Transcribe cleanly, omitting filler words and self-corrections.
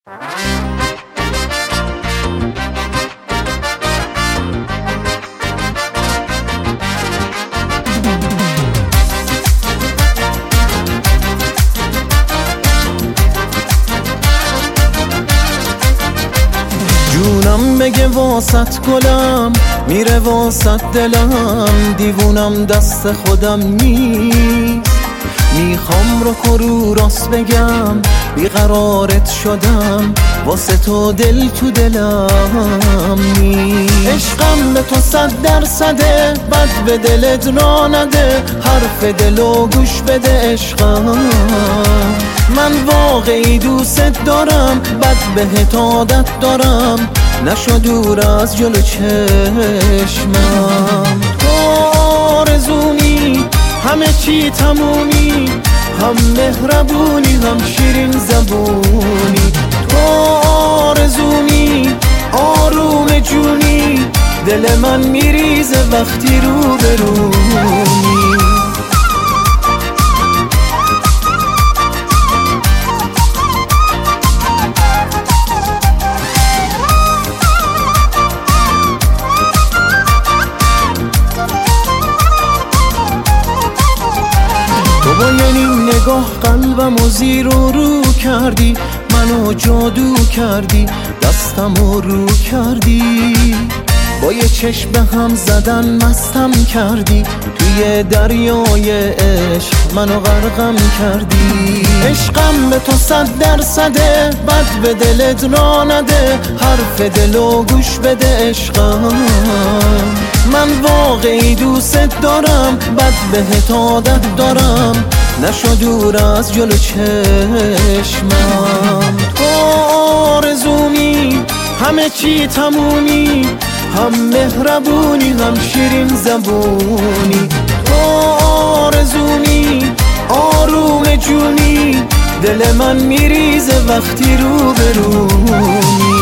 جونم بگه واسط گلم، میره واسط دلم، دیوونم دست خودم نیست. میخوام رو راست بگم، بیقرارت شدم، واسه تو دل تو دلم نیست. عشقم به تو 100%، بد به دلت را نده، حرف دلو گوش بده عشقم. من واقعی دوست دارم، بد بهت عادت دارم، نشو دور از جلو چشمم. تو آرزومی، همه چی تمومی، هم مهربونی هم شیرین زبونی. تو آرزومی، آروم جونی، دل من میریزه وقتی رو برونی. تو با یه نگاه قلبمو زیر و رو کردی، منو جادو کردی، دستمو رو کردی. با یه چشم به هم زدن مستم کردی، توی دریای عشق منو غرقم کردی. عشقم به تو 100%، بد به دلت را نده، حرف دلو گوش بده عشقم. من واقعی دوست دارم، بد بهت عادت دارم، نشو دور از جلو چشمم. تو آرزومی، همه چی تمومی، هم مهربونی هم شیرین زبونی. تو آرزومی، آروم جونی، دل من میریزه وقتی رو برونی.